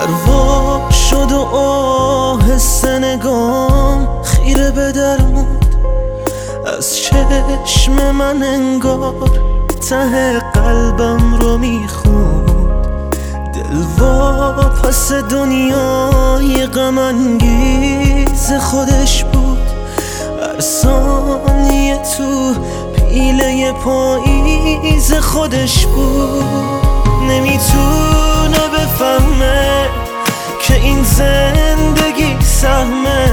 وا شد و آهسته نگام خیره به در موند، از چشم من انگار ته قلبم رو میخوند. دل وا پس دنیای غم انگیز خودش بود، هر ثانیه تو پیله پاییز خودش بود. نمیتونه بفهمه که این زندگی سهمه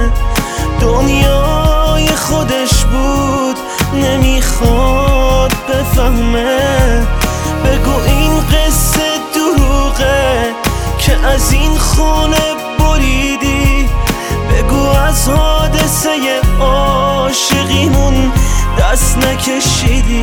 دنیای خودش بود، نمیخواد بفهمه. بگو این قصه دروغه که از این خونه بریدی، بگو از حادثه عاشقیمون دست نکشیدی.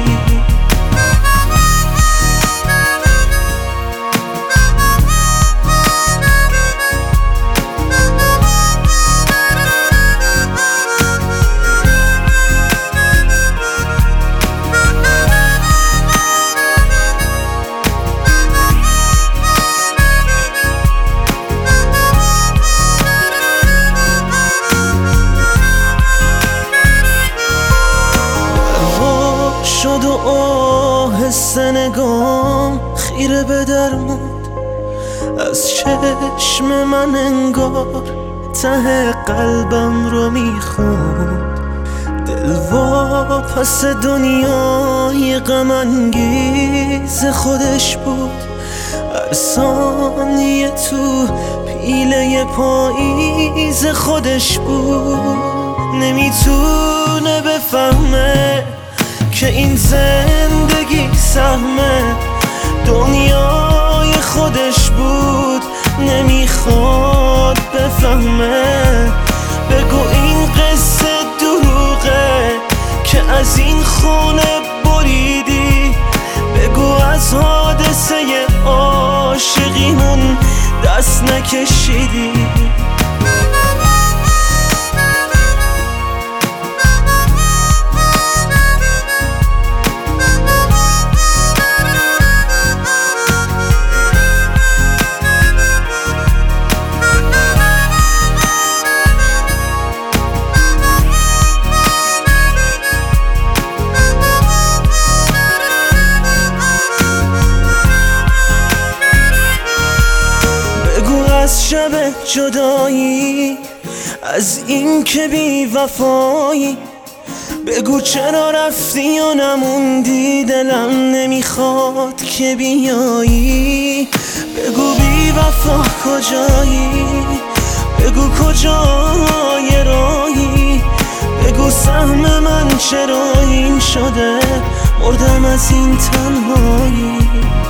شد و آهسته نگام خیره به در موند، از چشم من انگار ته قلبم رو میخوند. دل وا پس دنیای غم انگیز خودش بود، هر ثانیه تو پیله پاییز خودش بود. نمیتونه بفهمه که این زندگی سهمه دنیای خودش بود، نمیخواد بفهمه. بگو این قصه دروغه که از این خونه بریدی، بگو از حادثه عاشقیمون دست نکشیدی. از شب جدایی، از این که بی وفایی، بگو چرا رفتی و نموندی، دلم نمیخواد که بیایی. بگو بی وفا کجایی، بگو کجای راهی، بگو سهم من چرا این شده، مردم از این تنهایی.